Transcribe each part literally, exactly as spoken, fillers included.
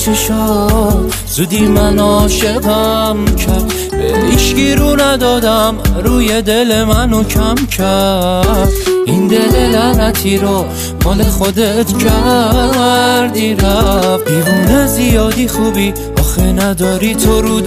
چشات زودی من عاشقم کرد، به هیچکی رو ندادم روی دل منو کم کرد. این دل لعنتی رو مال خودت کردی رفت، دیوونه زیادی خوبی آخه نداری تو رو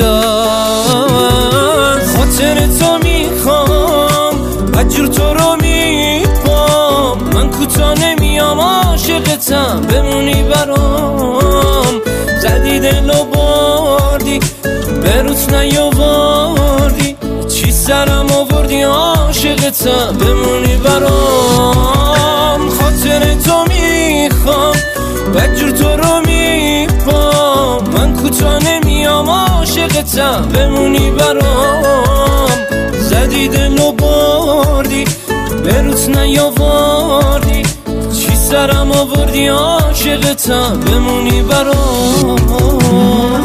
دست. خاطر تو میخوام بدجور تو رو میپام، من کوتا نمیام عاشقتم بمونی برام. زدی دل و بردی به روت نیاوردی، چی سرم آوردی عاشقتم بمونی برام. خاطر تو میخوام بدجور تو رو میپام، من کوتا نمیام عاشقتم بمونی برام. زدی دل و بردی به روت نیاوردی، چی سرم آوردی عاشقتم بمونی برام.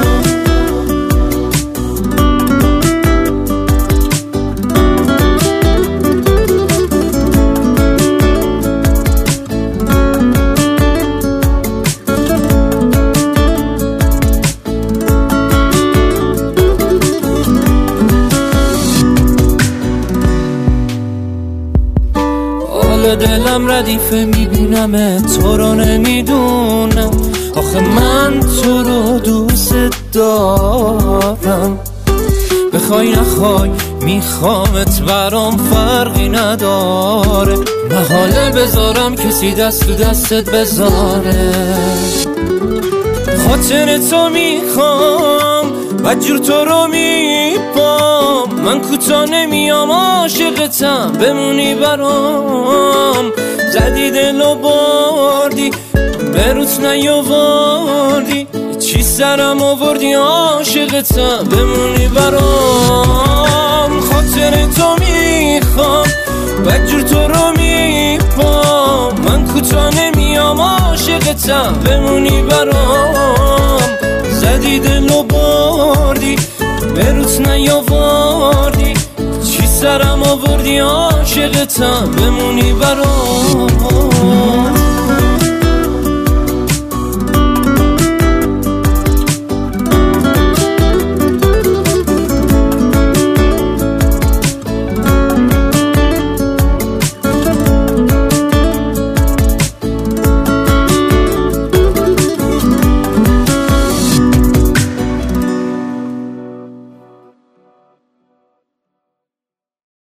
دلم ردیفه میبینم تو رو نمیدونم، آخه من تو رو دوست دارم. بخوای نخوای میخوامت برام فرقی نداره، محاله بذارم کسی دست تو دستت بذاره. خاطر تو میخوام بدجور تو رو میپام، من کوتا نمیام عاشقتم بمونی برام. زدی دل و بردی به روت نیاوردی، چی سرم آوردی عاشقتم بمونی برام. خاطر تو میخوام بدجور تو رو میپام، من کوتا نمیام عاشقتم بمونی برام. زدی دل و بردی به روت نیاوردی، چی سرم آوردی عاشقتم بمونی برام.